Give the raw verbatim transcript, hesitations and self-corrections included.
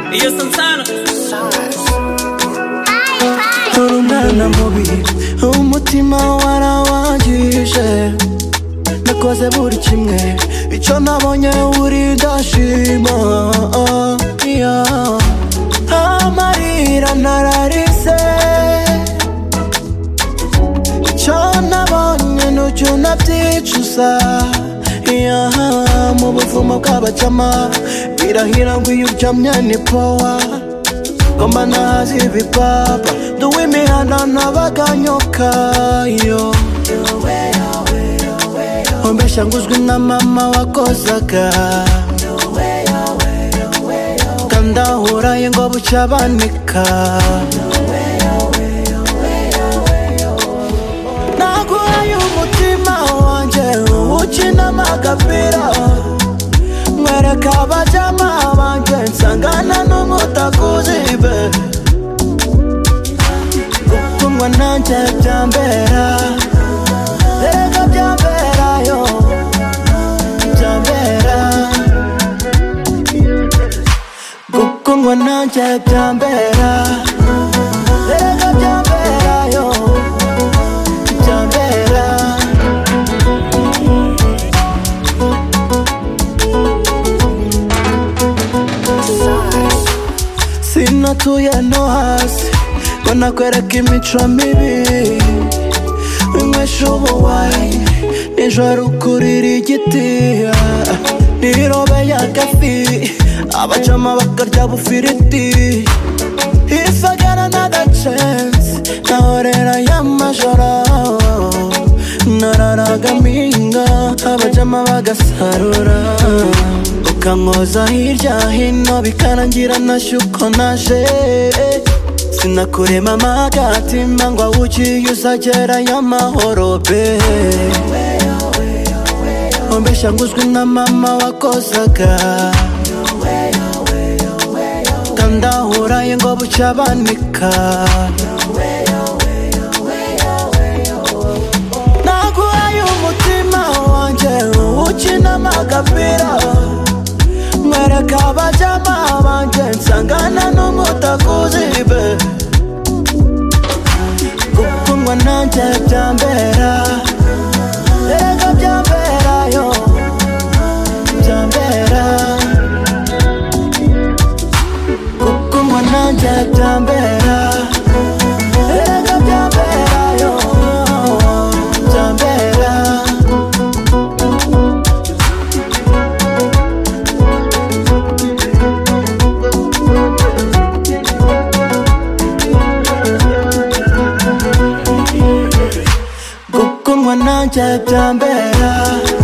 Iyo Santana Urumwana mubi umutima warawangije nakoze buri kimwe icyo nabonye uri ndashima amarira nararize icyo nabonye n'ucyo nabyicuza mu buvumo bw'abacama birahira ngo iyo uryamye ni powa Gomba nazi vipapa Duwe imihanda n'abaganyoka yo Ombesha nguzwi na mama wakozaga Kandahuraye ngo bucabanika Naguhaye umutima wanje ukina amagapira Mwereka abajama banje nsangana n'umutakuzibe Gukundwa nanje byambera Erega byambera yo Byambera Gukundwa nanje byambera Erega byambera yo Byambera Sinatuye no hasi ngo nakwereka imico mibi Winywesha ubuwayi nijoro ukurira igiti Nirobeye agafi abacama bakarya bufiriti If I got another chance nahorera y'amajoro Nararaga mpinga abajama bagasarura Ukankoza hirya hino bikarangira nashuko naje Sinakurema amagatima ngo awugiye uzagerayo amahoro be Ombesha nguzwi na mama wakozaga Kandahuraye ngo bucabanika Naguhaye umutima wanje ukina amagapira Mwereka abajama banje nsangana n'umutakuzibe Gukundwa nanje byambera Erega byambera yo Byambera Gukundwa nanje byambera Erega byambera yo Byambera Gukundwa nanje byambera